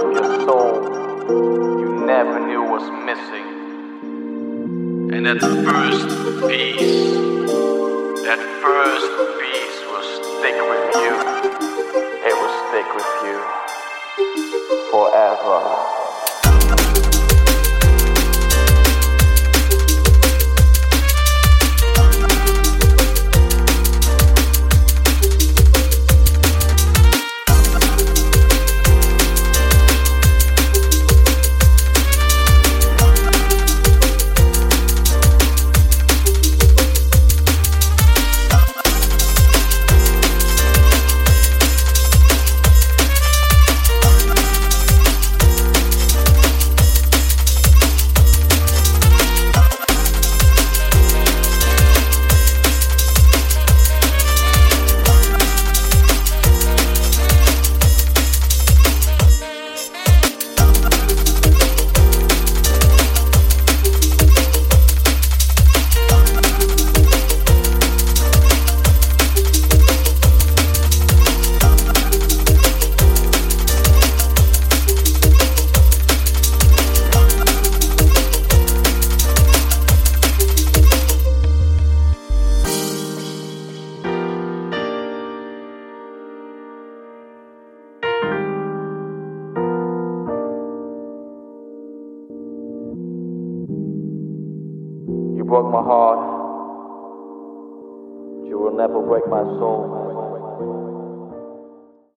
of your soul you never knew was missing. And that first piece will stick with you. It will stick with you forever. You broke my heart, but you will never break my soul.